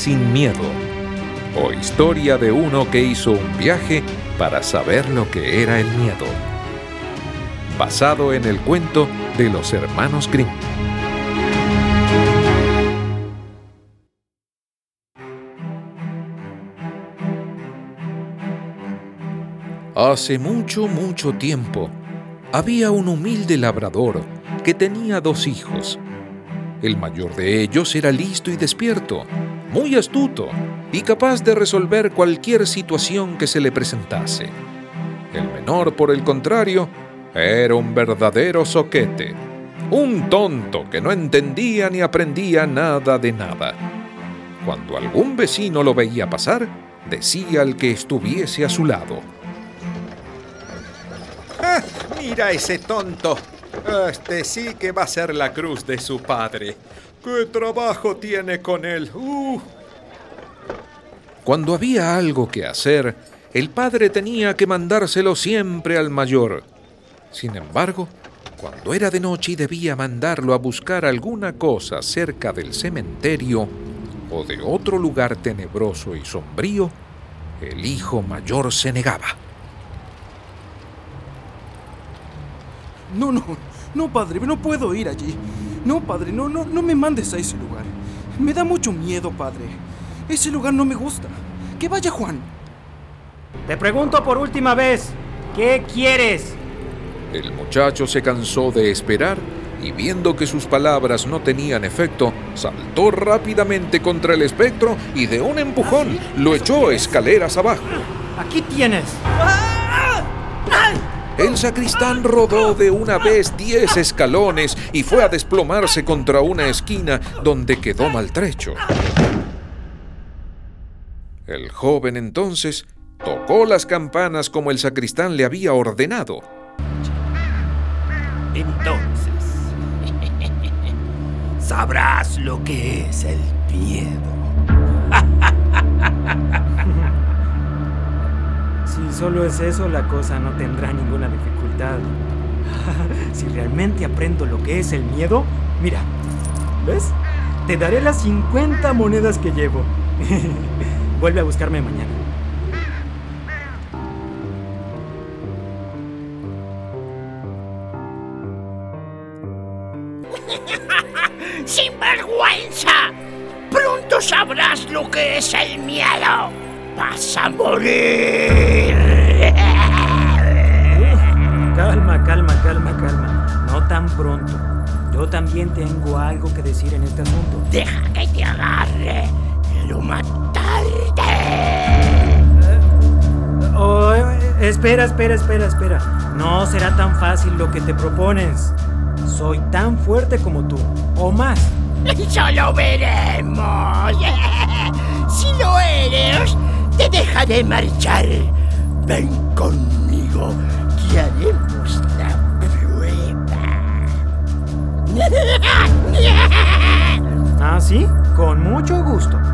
sin miedo, o historia de uno que hizo un viaje para saber lo que era el miedo. Basado en el cuento de los hermanos Grimm. Hace mucho, mucho tiempo, había un humilde labrador que tenía 2 hijos. El mayor de ellos era listo y despierto, muy astuto y capaz de resolver cualquier situación que se le presentase. El menor, por el contrario, era un verdadero zoquete, un tonto que no entendía ni aprendía nada de nada. Cuando algún vecino lo veía pasar, decía al que estuviese a su lado: ¡Ah, mira ese tonto! Este sí que va a ser la cruz de su padre. ¡Qué trabajo tiene con él! Cuando había algo que hacer, el padre tenía que mandárselo siempre al mayor. Sin embargo, cuando era de noche y debía mandarlo a buscar alguna cosa cerca del cementerio o de otro lugar tenebroso y sombrío, el hijo mayor se negaba. No, padre, no puedo ir allí. No, padre, no me mandes a ese lugar. Me da mucho miedo, padre. Ese lugar no me gusta. Que vaya Juan. Te pregunto por última vez, ¿qué quieres? El muchacho se cansó de esperar y, viendo que sus palabras no tenían efecto, saltó rápidamente contra el espectro y de un empujón lo echó escaleras abajo. Aquí tienes. El sacristán rodó de una vez 10 escalones y fue a desplomarse contra una esquina donde quedó maltrecho. El joven entonces tocó las campanas como el sacristán le había ordenado. Entonces, sabrás lo que es el miedo. Si solo es eso, la cosa no tendrá ninguna dificultad. Si realmente aprendo lo que es el miedo, mira, ¿ves? Te daré las 50 monedas que llevo. Vuelve a buscarme mañana. ¡Sinvergüenza! Pronto sabrás lo que es el miedo. ¡Vas a morir! Calma. No tan pronto. Yo también tengo algo que decir en este asunto. Deja que te agarre. Quiero matarte. Espera. No será tan fácil lo que te propones. Soy tan fuerte como tú, o más. ¡Eso lo veremos! Si lo eres, te dejaré marchar. Ven conmigo, que haremos la prueba. ¿Ah, sí? Con mucho gusto.